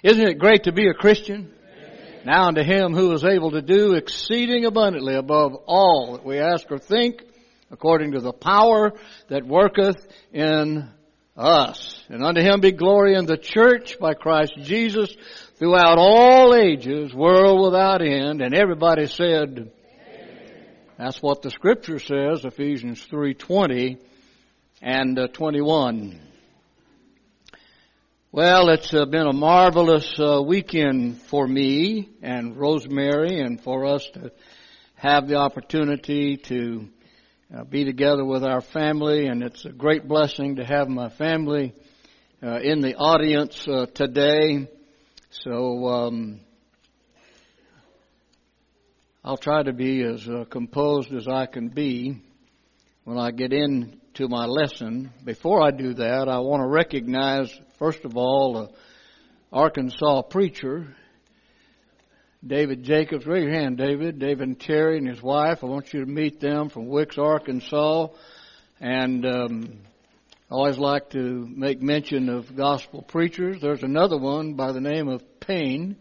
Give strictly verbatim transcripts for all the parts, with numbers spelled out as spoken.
Isn't it great to be a Christian? Amen. Now unto Him who is able to do exceeding abundantly above all that we ask or think, according to the power that worketh in us. And unto Him be glory in the church by Christ Jesus throughout all ages, world without end. And everybody said, amen. That's what the Scripture says, Ephesians three twenty and uh, twenty-one. Well, it's uh, been a marvelous uh, weekend for me and Rosemary, and for us to have the opportunity to uh, be together with our family. And it's a great blessing to have my family uh, in the audience uh, today. So um, I'll try to be as uh, composed as I can be when I get into my lesson. Before I do that, I want to recognize, first of all, an Arkansas preacher, David Jacobs. Raise your hand, David. David and Terry and his wife. I want you to meet them from Wicks, Arkansas. And um, I always like to make mention of gospel preachers. There's another one by the name of Payne,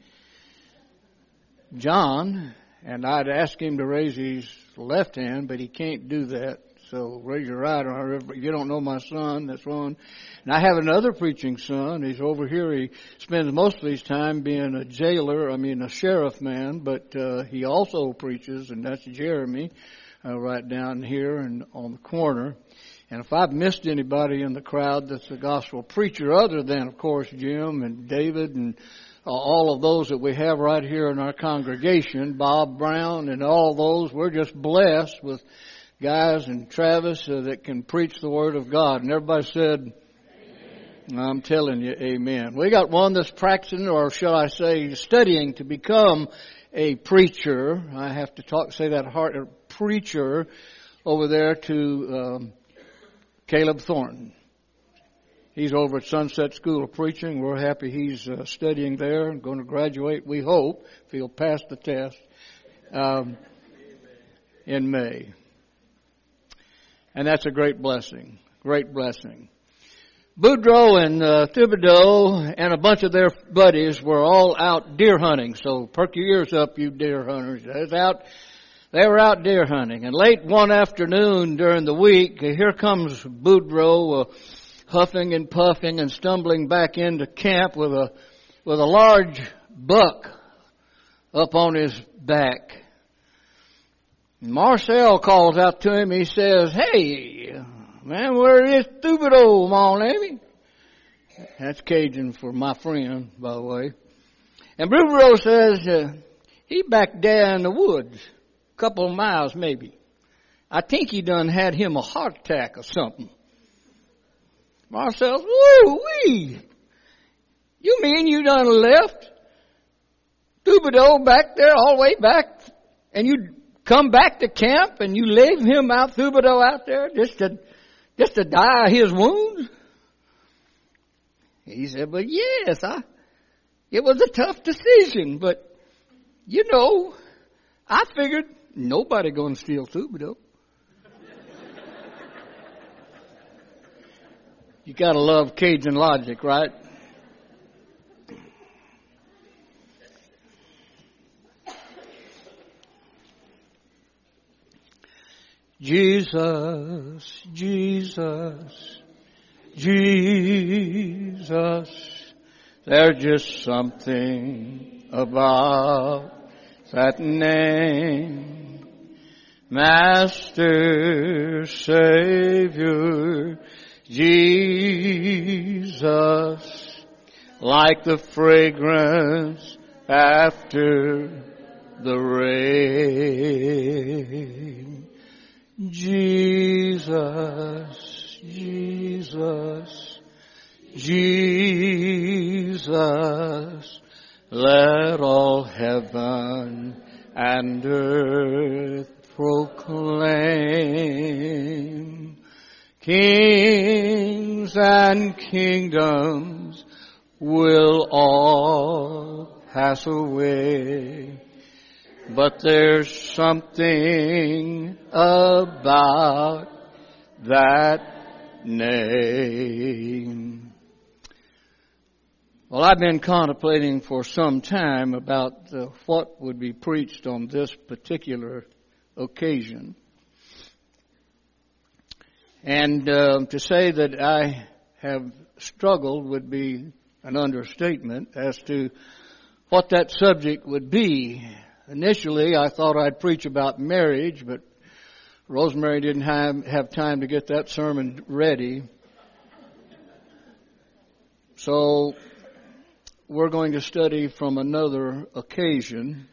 John, and I'd ask him to raise his left hand, but he can't do that. So raise your right arm. If you don't know my son, that's one. And I have another preaching son. He's over here. He spends most of his time being a jailer, I mean a sheriff man, but uh, he also preaches, and that's Jeremy, uh, right down here and on the corner. And if I've missed anybody in the crowd that's a gospel preacher, other than, of course, Jim and David and uh, all of those that we have right here in our congregation, Bob Brown and all those, we're just blessed with guys and Travis uh, that can preach the Word of God. And everybody said, amen. I'm telling you, amen. We got one that's practicing, or shall I say, studying to become a preacher. I have to talk, say that hard, a preacher over there to um, Caleb Thornton. He's over at Sunset School of Preaching. We're happy he's uh, studying there and going to graduate, we hope, if he'll pass the test um, in May. And that's a great blessing, great blessing. Boudreaux and uh, Thibodeau and a bunch of their buddies were all out deer hunting. So perk your ears up, you deer hunters. They was out, they were out deer hunting. And late one afternoon during the week, here comes Boudreaux uh, huffing and puffing and stumbling back into camp with a with a large buck up on his back. Marcel calls out to him. He says, "Hey, man, where is Thibodeau, mon ami?" That's Cajun for my friend, by the way. And Boudreaux says, uh, he back there in the woods, a couple of miles maybe. I think he done had him a heart attack or something. Marcel says, "Woo-wee! You mean you done left Thibodeau back there all the way back, and you come back to camp and you leave him out, Thibodeau out there, just to, just to die of his wounds?" He said, "But yes, I, it was a tough decision, but you know, I figured nobody going to steal Thibodeau." You got to love Cajun logic, right? Jesus, Jesus, Jesus, there's just something about that name. Master, Savior, Jesus, like the fragrance after the rain. Jesus, Jesus, Jesus, let all heaven and earth proclaim. Kings and kingdoms will all pass away, but there's something about that name. Well, I've been contemplating for some time about uh, what would be preached on this particular occasion. And uh, to say that I have struggled would be an understatement as to what that subject would be. Initially, I thought I'd preach about marriage, but Rosemary didn't have, have time to get that sermon ready. So we're going to study from another occasion.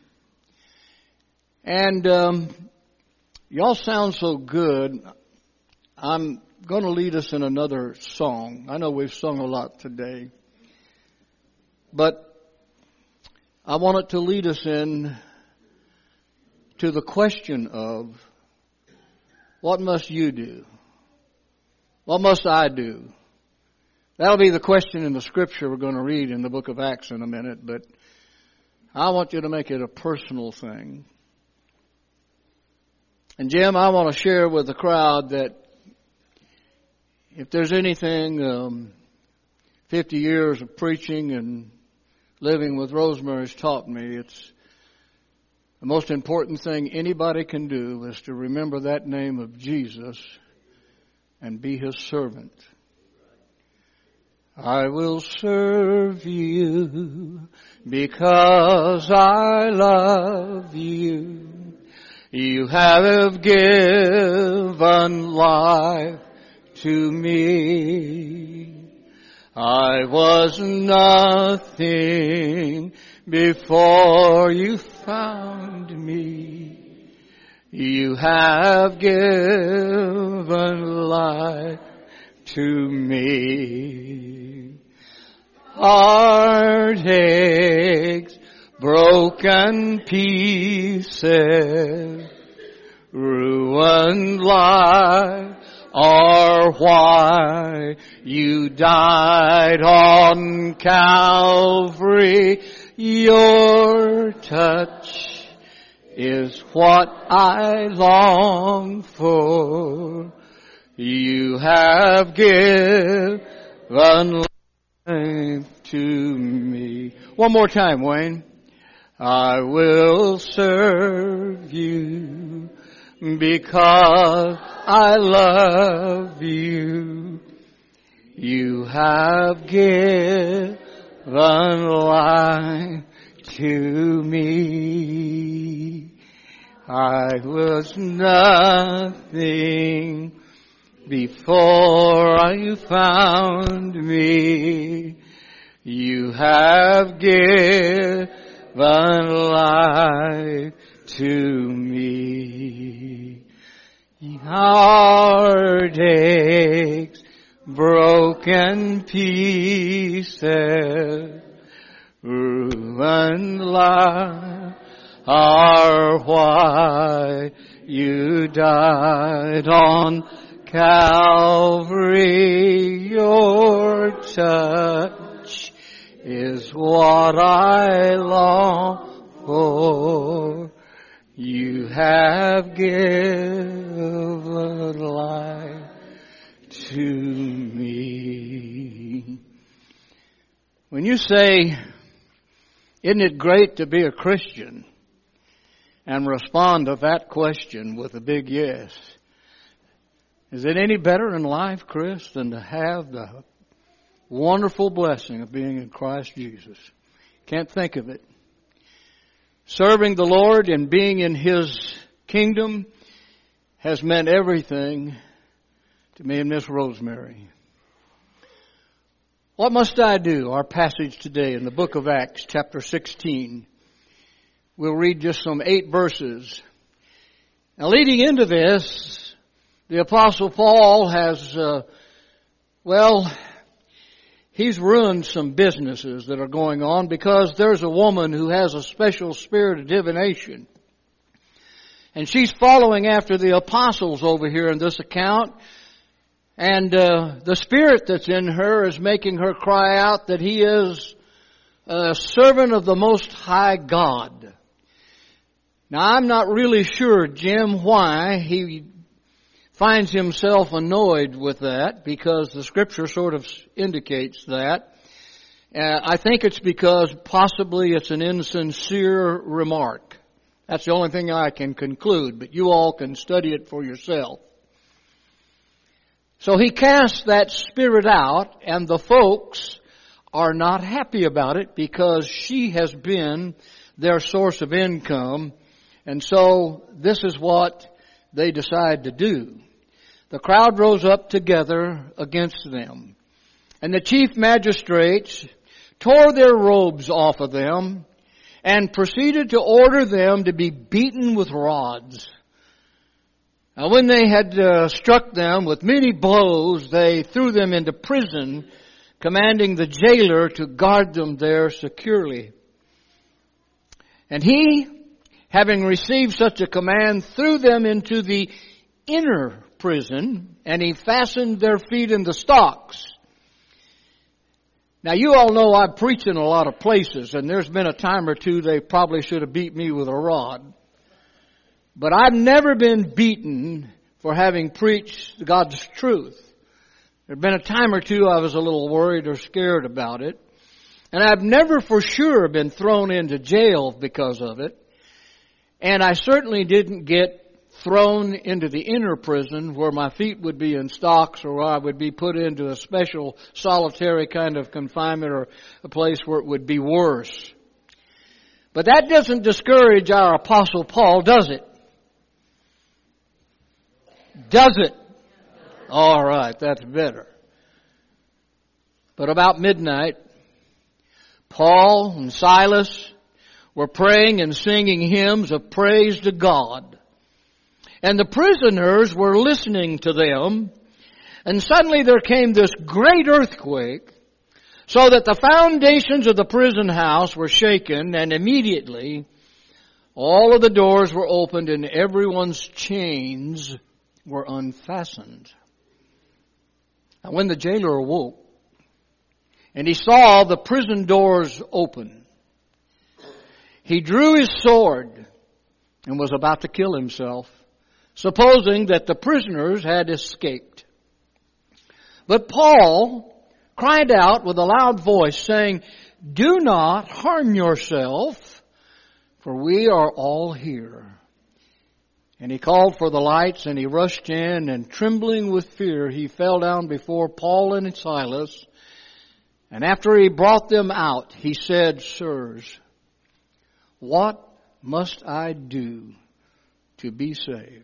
And um, y'all sound so good. I'm going to lead us in another song. I know we've sung a lot today. But I want it to lead us in to the question of, what must you do? What must I do? That'll be the question in the scripture we're going to read in the book of Acts in a minute, but I want you to make it a personal thing. And Jim, I want to share with the crowd that if there's anything um, fifty years of preaching and living with Rosemary's taught me, it's the most important thing anybody can do is to remember that name of Jesus and be His servant. I will serve you because I love you. You have given life to me. I was nothing before you found me. You have given life to me. Heartaches, broken pieces, ruined life are why you died on Calvary. Your touch is what I long for. You have given life to me. One more time, Wayne. I will serve you because I love you. You have given life to me. I was nothing before you found me. You have given life to me. Heartaches, broken pieces, ruined life are why you died on Calvary. Your touch is what I long for. You have given life to me. When you say, isn't it great to be a Christian? And respond to that question with a big yes. Is it any better in life, Chris, than to have the wonderful blessing of being in Christ Jesus? Can't think of it. Serving the Lord and being in His kingdom has meant everything to me and Miss Rosemary. What must I do? Our passage today in the book of Acts, chapter sixteen. We'll read just some eight verses. Now, leading into this, the Apostle Paul has, uh, well, he's ruined some businesses that are going on because there's a woman who has a special spirit of divination. And she's following after the apostles over here in this account. And uh, the spirit that's in her is making her cry out that he is a servant of the Most High God. Now, I'm not really sure, Jim, why he finds himself annoyed with that, because the Scripture sort of indicates that. Uh, I think it's because possibly it's an insincere remark. That's the only thing I can conclude, but you all can study it for yourself. So he casts that spirit out, and the folks are not happy about it because she has been their source of income. And so this is what they decide to do. The crowd rose up together against them. And the chief magistrates tore their robes off of them and proceeded to order them to be beaten with rods. Now, when they had uh, struck them with many blows, they threw them into prison, commanding the jailer to guard them there securely. And he, having received such a command, threw them into the inner prison, and he fastened their feet in the stocks. Now, you all know I preach in a lot of places, and there's been a time or two they probably should have beat me with a rod. But I've never been beaten for having preached God's truth. There'd been a time or two I was a little worried or scared about it. And I've never for sure been thrown into jail because of it. And I certainly didn't get thrown into the inner prison where my feet would be in stocks, or I would be put into a special solitary kind of confinement, or a place where it would be worse. But that doesn't discourage our Apostle Paul, does it? Does it? All right, that's better. But about midnight, Paul and Silas were praying and singing hymns of praise to God. And the prisoners were listening to them. And suddenly there came this great earthquake, so that the foundations of the prison house were shaken, and immediately all of the doors were opened and everyone's chains were unfastened. And when the jailer awoke, and he saw the prison doors open, he drew his sword and was about to kill himself, supposing that the prisoners had escaped. But Paul cried out with a loud voice, saying, "Do not harm yourself, for we are all here." And he called for the lights, and he rushed in, and trembling with fear, he fell down before Paul and Silas. And after he brought them out, he said, "Sirs, what must I do to be saved?"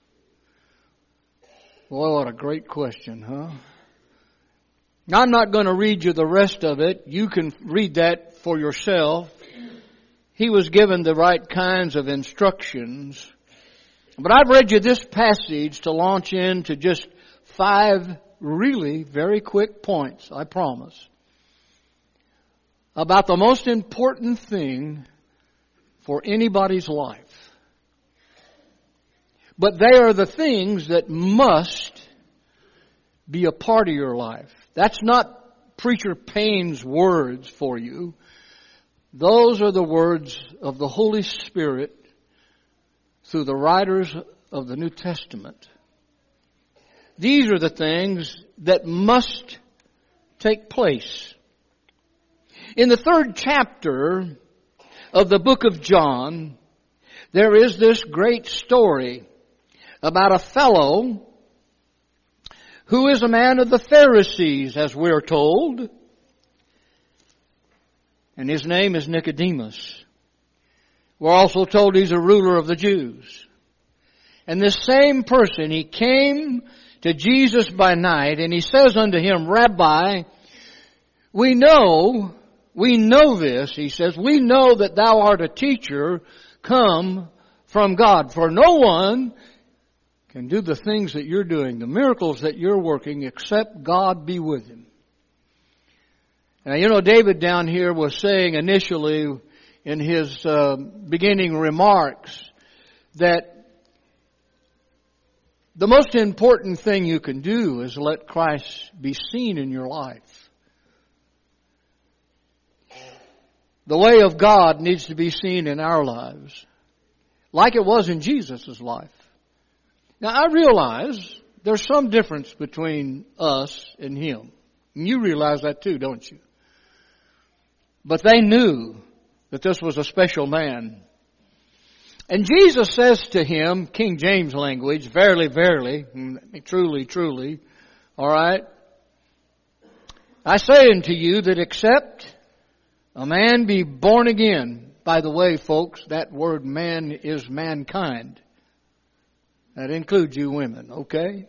Boy, what a great question, huh? Now, I'm not going to read you the rest of it. You can read that for yourself. He was given the right kinds of instructions. But I've read you this passage to launch into just five really very quick points, I promise, about the most important thing for anybody's life. But they are the things that must be a part of your life. That's not Preacher Payne's words for you. Those are the words of the Holy Spirit through the writers of the New Testament. These are the things that must take place. In the third chapter of the book of John, there is this great story about a fellow who is a man of the Pharisees, as we're told. And his name is Nicodemus. We're also told he's a ruler of the Jews. And this same person, he came to Jesus by night, and he says unto him, "Rabbi, we know, we know this," he says, "we know that thou art a teacher come from God. For no one can do the things that you're doing, the miracles that you're working, except God be with him." Now, you know, David down here was saying initially in his uh, beginning remarks that the most important thing you can do is let Christ be seen in your life. The way of God needs to be seen in our lives, like it was in Jesus' life. Now, I realize there's some difference between us and him. And you realize that too, don't you? But they knew that this was a special man. And Jesus says to him, King James language, verily, verily, truly, truly, all right, I say unto you that except a man be born again. By the way, folks, that word man is mankind. That includes you women, okay?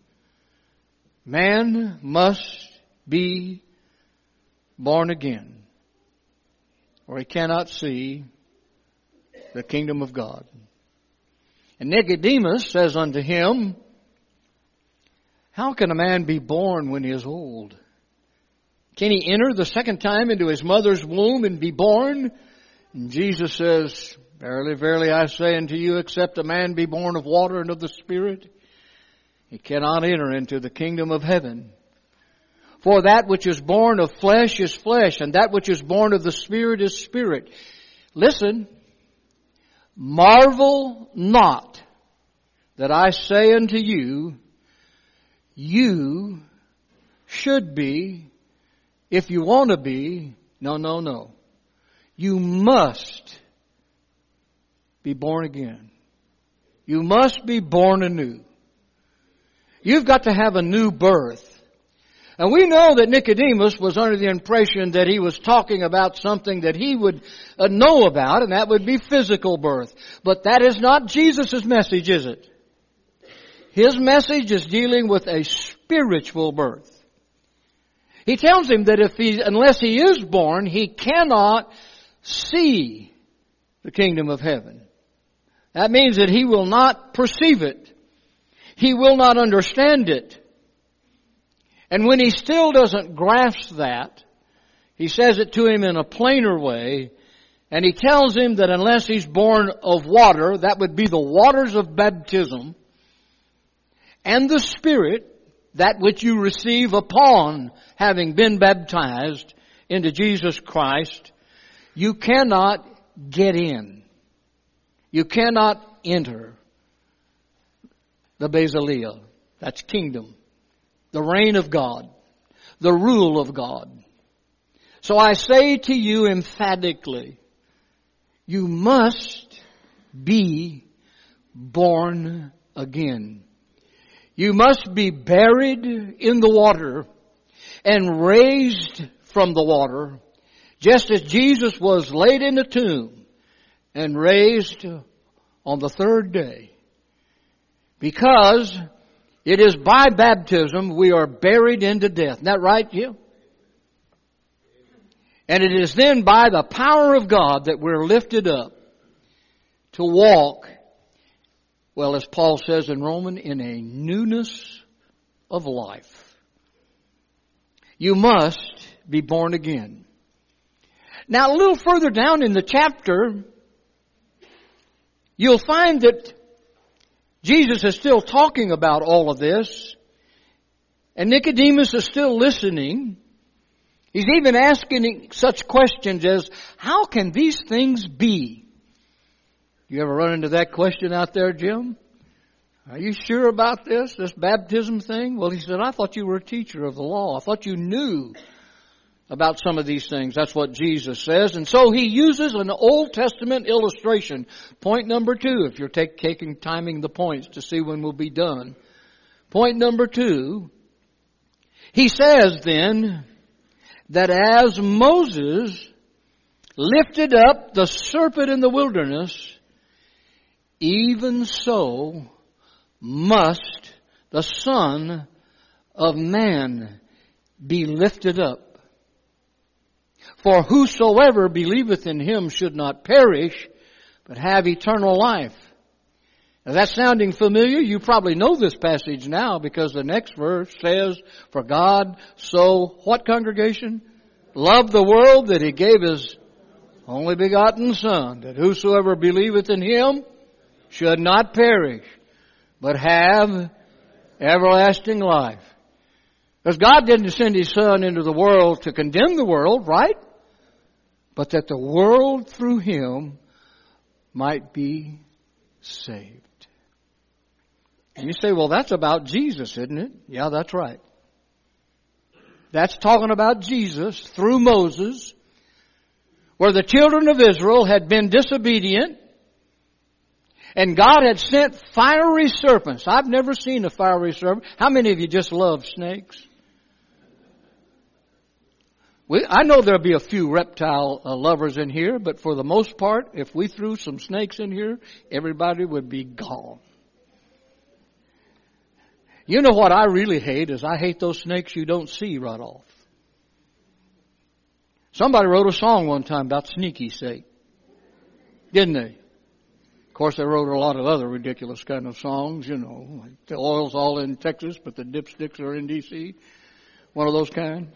Man must be born again, or he cannot see the kingdom of God. And Nicodemus says unto him, how can a man be born when he is old? Can he enter the second time into his mother's womb and be born? And Jesus says, verily, verily, I say unto you, except a man be born of water and of the Spirit, he cannot enter into the kingdom of heaven. For that which is born of flesh is flesh, and that which is born of the Spirit is spirit. Listen, marvel not that I say unto you, you should be, if you want to be, no, no, no. You must be born again. You must be born anew. You've got to have a new birth. And we know that Nicodemus was under the impression that he was talking about something that he would uh, know about, and that would be physical birth. But that is not Jesus' message, is it? His message is dealing with a spiritual birth. He tells him that if he, unless he is born, he cannot see the kingdom of heaven. That means that he will not perceive it. He will not understand it. And when he still doesn't grasp that, he says it to him in a plainer way, and he tells him that unless he's born of water, that would be the waters of baptism, and the Spirit, that which you receive upon having been baptized into Jesus Christ, you cannot get in. You cannot enter the Basileia. That's kingdom. The reign of God. The rule of God. So I say to you emphatically, you must be born again. You must be buried in the water and raised from the water, just as Jesus was laid in the tomb and raised on the third day. Because it is by baptism we are buried into death. Isn't that right, Jim? And it is then by the power of God that we're lifted up to walk, well, as Paul says in Romans, in a newness of life. You must be born again. Now, a little further down in the chapter, you'll find that Jesus is still talking about all of this, and Nicodemus is still listening. He's even asking such questions as, how can these things be? You ever run into that question out there, Jim? Are you sure about this, this baptism thing? Well, he said, I thought you were a teacher of the law. I thought you knew about some of these things. That's what Jesus says. And so he uses an Old Testament illustration. Point number two, if you're take, taking timing the points to see when we'll be done. Point number two, he says then that as Moses lifted up the serpent in the wilderness, even so must the Son of Man be lifted up. For whosoever believeth in him should not perish, but have eternal life. Now that's sounding familiar. You probably know this passage now because the next verse says, for God so, what congregation? Loved the world that he gave his only begotten Son, that whosoever believeth in him should not perish, but have everlasting life. Because God didn't send his Son into the world to condemn the world, right? But that the world through him might be saved. And you say, well, that's about Jesus, isn't it? Yeah, that's right. That's talking about Jesus through Moses where the children of Israel had been disobedient, and God had sent fiery serpents. I've never seen a fiery serpent. How many of you just love snakes? We, I know there'll be a few reptile uh, lovers in here, but for the most part, if we threw some snakes in here, everybody would be gone. You know what I really hate is I hate those snakes you don't see right off. Somebody wrote a song one time about sneaky snake, didn't they? Of course, they wrote a lot of other ridiculous kind of songs, you know, like the oil's all in Texas, but the dipsticks are in D C One of those kind.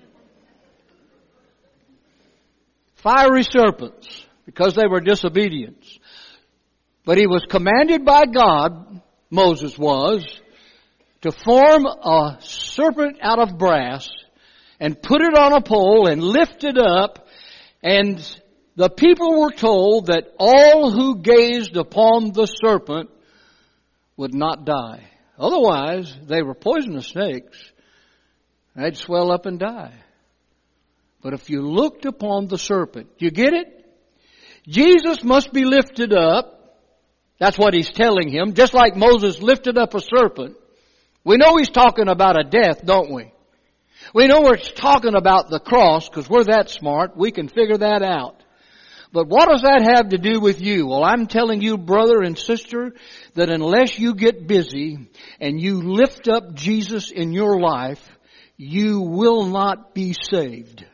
Fiery serpents, because they were disobedient. But he was commanded by God, Moses was, to form a serpent out of brass and put it on a pole and lift it up. And the people were told that all who gazed upon the serpent would not die. Otherwise, they were poisonous snakes. They'd swell up and die. But if you looked upon the serpent, you get it? Jesus must be lifted up. That's what he's telling him. Just like Moses lifted up a serpent. We know he's talking about a death, don't we? We know we're talking about the cross because we're that smart. We can figure that out. But what does that have to do with you? Well, I'm telling you, brother and sister, that unless you get busy and you lift up Jesus in your life, you will not be saved.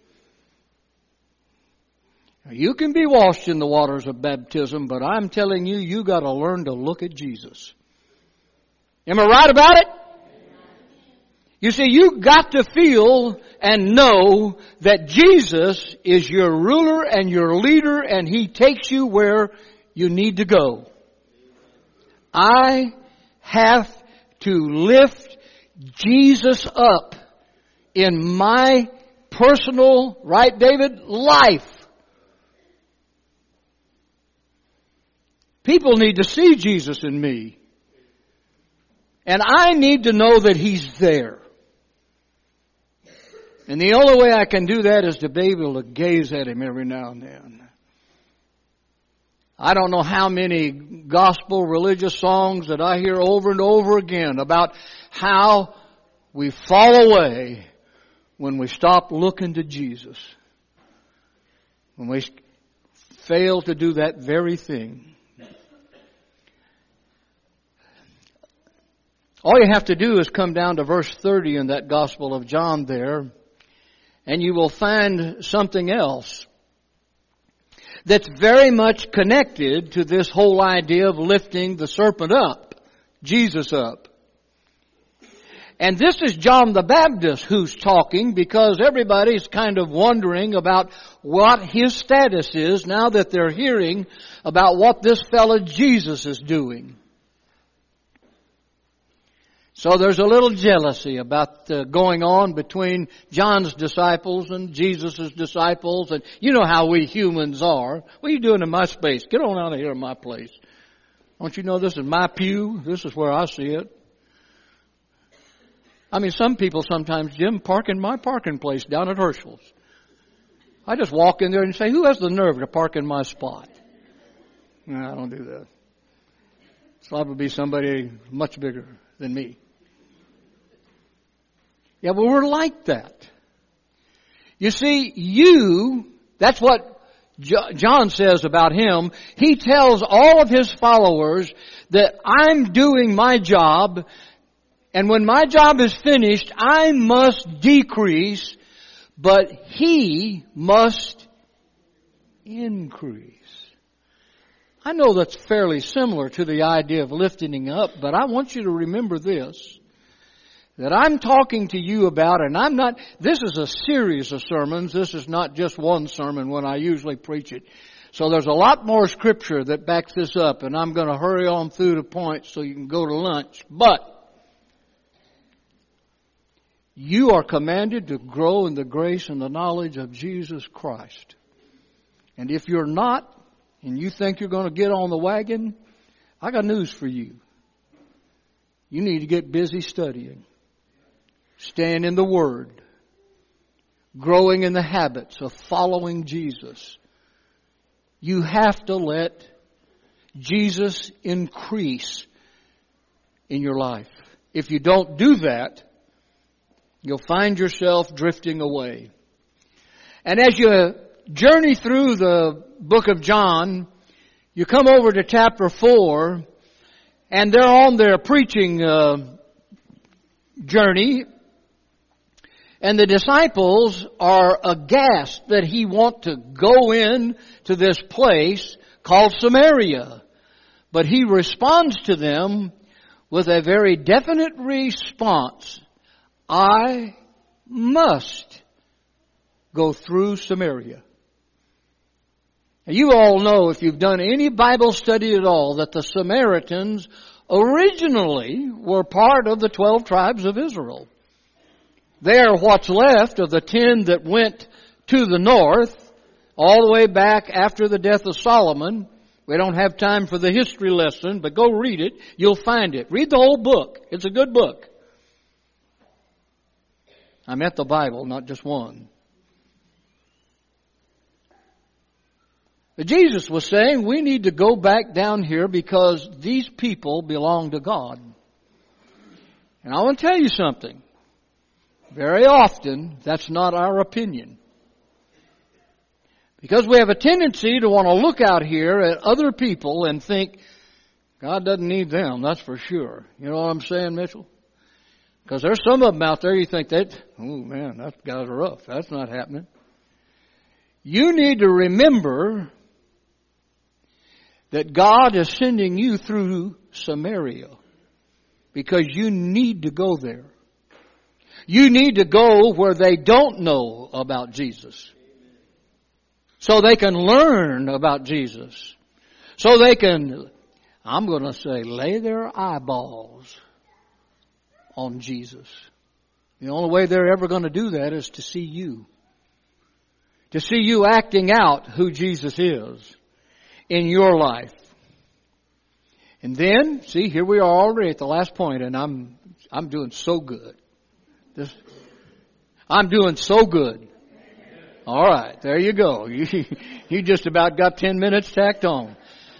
You can be washed in the waters of baptism, but I'm telling you, you got to learn to look at Jesus. Am I right about it? You see, you got to feel and know that Jesus is your ruler and your leader, and He takes you where you need to go. I have to lift Jesus up in my personal, right, David, life. People need to see Jesus in me. And I need to know that He's there. And the only way I can do that is to be able to gaze at Him every now and then. I don't know how many gospel religious songs that I hear over and over again about how we fall away when we stop looking to Jesus. When we fail to do that very thing. All you have to do is come down to verse thirty in that Gospel of John there, and you will find something else that's very much connected to this whole idea of lifting the serpent up, Jesus up. And this is John the Baptist who's talking, because everybody's kind of wondering about what his status is now that they're hearing about what this fellow Jesus is doing. So there's a little jealousy about uh, going on between John's disciples and Jesus' disciples. And you know how we humans are. What are you doing in my space? Get on out of here in my place. Don't you know this is my pew? This is where I see it. I mean, some people sometimes, Jim, park in my parking place down at Herschel's. I just walk in there and say, who has the nerve to park in my spot? No, I don't do that. It's liable to be somebody much bigger than me. Yeah, but we're like that. You see, you, that's what John says about him. He tells all of his followers that I'm doing my job, and when my job is finished, I must decrease, but He must increase. I know that's fairly similar to the idea of lifting up, but I want you to remember this, that I'm talking to you about, and I'm not, this is a series of sermons. This is not just one sermon when I usually preach it. So there's a lot more scripture that backs this up, and I'm going to hurry on through the points so you can go to lunch. But you are commanded to grow in the grace and the knowledge of Jesus Christ. And if you're not, and you think you're going to get on the wagon, I got news for you. You need to get busy studying. Staying in the Word. Growing in the habits of following Jesus. You have to let Jesus increase in your life. If you don't do that, you'll find yourself drifting away. And as you journey through the book of John, you come over to chapter four, and they're on their preaching uh, journey, and the disciples are aghast that he want to go in to this place called Samaria. But he responds to them with a very definite response. I must go through Samaria. Now, you all know, if you've done any Bible study at all, that the Samaritans originally were part of the twelve tribes of Israel. They are what's left of the ten that went to the north, all the way back after the death of Solomon. We don't have time for the history lesson, but go read it. You'll find it. Read the whole book. It's a good book. I meant the Bible, not just one. But Jesus was saying we need to go back down here because these people belong to God. And I want to tell you something. Very often, that's not our opinion. Because we have a tendency to want to look out here at other people and think, God doesn't need them, that's for sure. You know what I'm saying, Mitchell? Because there's some of them out there you think that, oh man, that guy's rough. That's not happening. You need to remember that God is sending you through Samaria because you need to go there. You need to go where they don't know about Jesus. So they can learn about Jesus. So they can, I'm going to say, lay their eyeballs on Jesus. The only way they're ever going to do that is to see you. To see you acting out who Jesus is in your life. And then, see, here we are already at the last point, and I'm I'm doing so good. This, I'm doing so good. All right, there you go. You, you just about got ten minutes tacked on.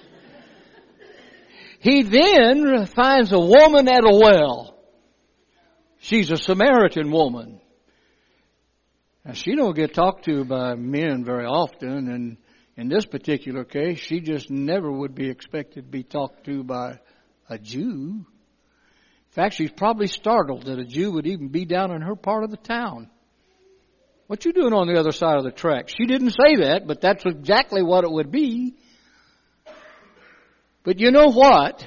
He then finds a woman at a well. She's a Samaritan woman. Now, she don't get talked to by men very often, and in this particular case, she just never would be expected to be talked to by a Jew. In fact, she's probably startled that a Jew would even be down in her part of the town. What you doing on the other side of the tracks? She didn't say that, but that's exactly what it would be. But you know what?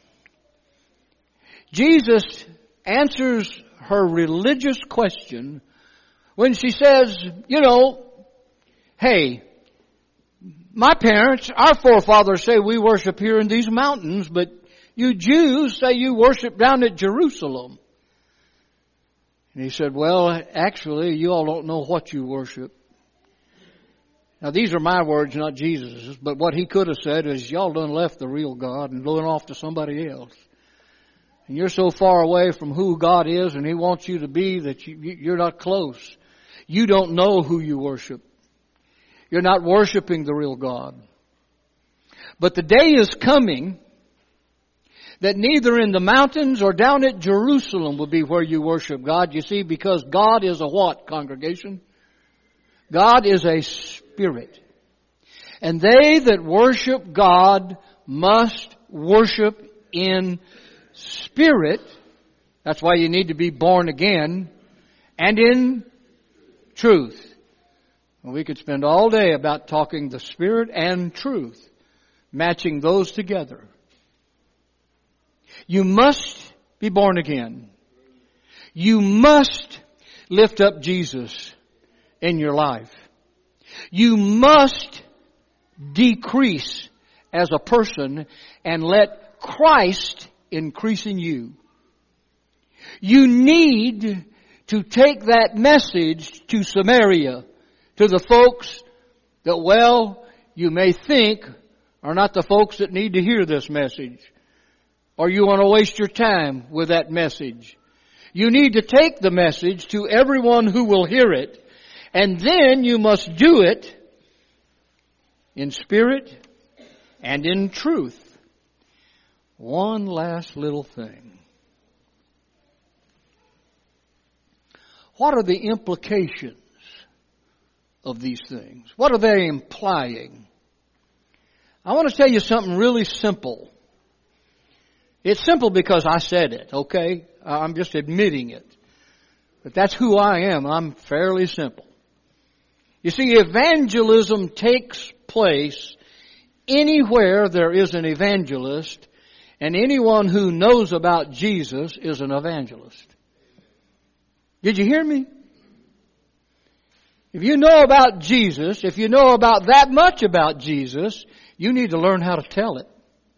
Jesus answers her religious question when she says, you know, hey, my parents, our forefathers say we worship here in these mountains, but you Jews say you worship down at Jerusalem. And he said, well, actually, you all don't know what you worship. Now, these are my words, not Jesus's, but what he could have said is, y'all done left the real God and going off to somebody else. And you're so far away from who God is and He wants you to be that you, you're not close. You don't know who you worship. You're not worshiping the real God. But the day is coming that neither in the mountains or down at Jerusalem will be where you worship God. You see, because God is a what, congregation? God is a spirit. And they that worship God must worship in spirit. That's why you need to be born again. And in truth. We could spend all day about talking the spirit and truth, matching those together. You must be born again. You must lift up Jesus in your life. You must decrease as a person and let Christ increase in you. You need to take that message to Samaria, to the folks that, well, you may think are not the folks that need to hear this message. Or you want to waste your time with that message. You need to take the message to everyone who will hear it. And then you must do it in spirit and in truth. One last little thing. What are the implications of these things? What are they implying? I want to tell you something really simple. It's simple because I said it, okay? I'm just admitting it. But that's who I am. I'm fairly simple. You see, evangelism takes place anywhere there is an evangelist, and anyone who knows about Jesus is an evangelist. Did you hear me? If you know about Jesus, if you know about that much about Jesus, you need to learn how to tell it.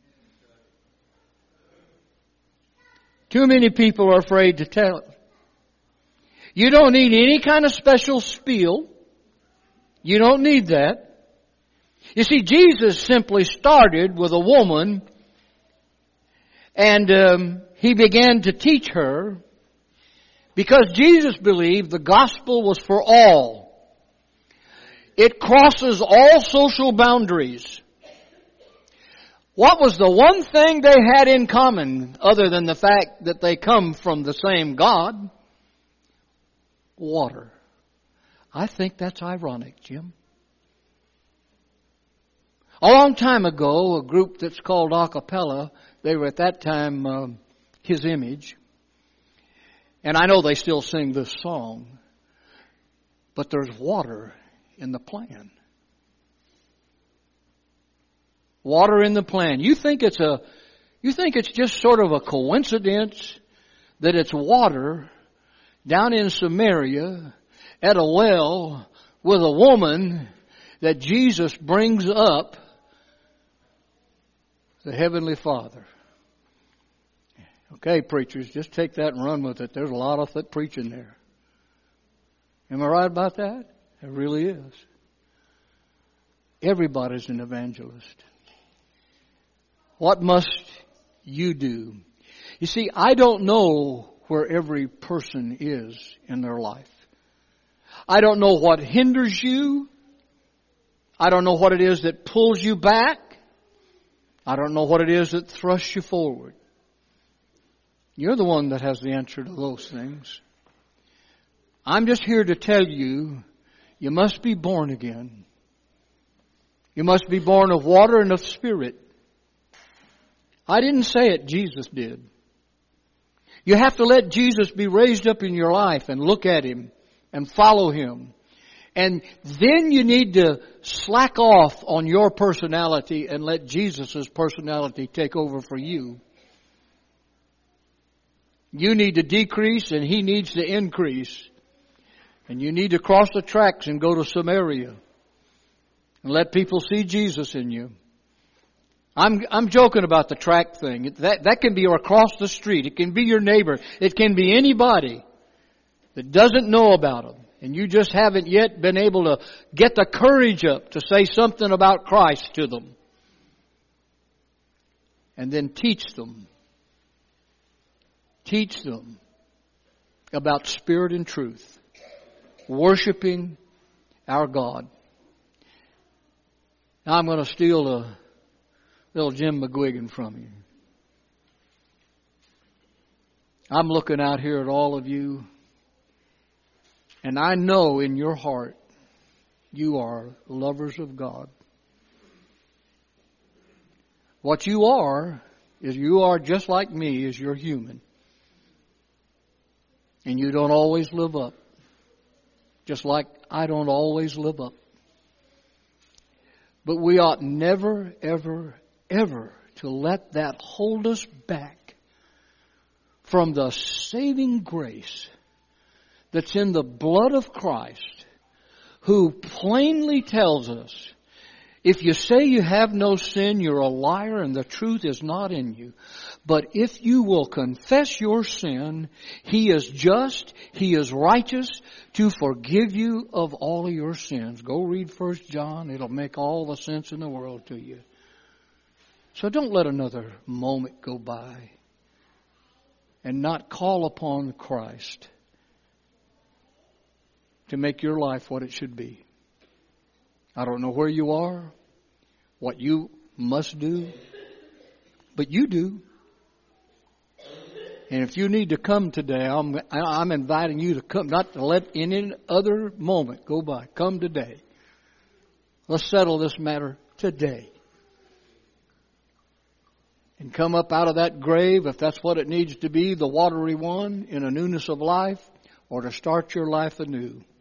Too many people are afraid to tell it. You don't need any kind of special spiel. You don't need that. You see, Jesus simply started with a woman, and um, He began to teach her because Jesus believed the gospel was for all. It crosses all social boundaries. What was the one thing they had in common other than the fact that they come from the same God? Water. I think that's ironic, Jim. A long time ago, a group that's called Acapella, they were at that time um, His Image. And I know they still sing this song. But there's water in the plan. Water in the plan. You think it's a, you think it's just sort of a coincidence that it's water down in Samaria at a well with a woman that Jesus brings up the Heavenly Father. Okay, preachers, just take that and run with it. There's a lot of th- preaching there. Am I right about that? It really is. Everybody's an evangelist. What must you do? You see, I don't know where every person is in their life. I don't know what hinders you. I don't know what it is that pulls you back. I don't know what it is that thrusts you forward. You're the one that has the answer to those things. I'm just here to tell you, you must be born again. You must be born of water and of spirit. I didn't say it, Jesus did. You have to let Jesus be raised up in your life and look at Him and follow Him. And then you need to slack off on your personality and let Jesus' personality take over for you. You need to decrease and He needs to increase. And you need to cross the tracks and go to Samaria and let people see Jesus in you. I'm I'm joking about the track thing. That that can be across the street. It can be your neighbor. It can be anybody that doesn't know about Him. And you just haven't yet been able to get the courage up to say something about Christ to them. And then teach them. Teach them about spirit and truth. Worshiping our God. Now I'm going to steal a little Jim McGuigan from you. I'm looking out here at all of you, and I know in your heart you are lovers of God. What you are is you are just like me, is you're human. And you don't always live up. Just like I don't always live up. But we ought never, ever, ever to let that hold us back from the saving grace that's in the blood of Christ, who plainly tells us, if you say you have no sin, you're a liar and the truth is not in you. But if you will confess your sin, He is just, He is righteous to forgive you of all of your sins. Go read First John. It'll make all the sense in the world to you. So don't let another moment go by and not call upon Christ to make your life what it should be. I don't know where you are. what you must do, but you do. And if you need to come today, I'm, I'm inviting you to come, not to let any other moment go by. Come today. Let's settle this matter today. And come up out of that grave, if that's what it needs to be, the watery one, in a newness of life, or to start your life anew.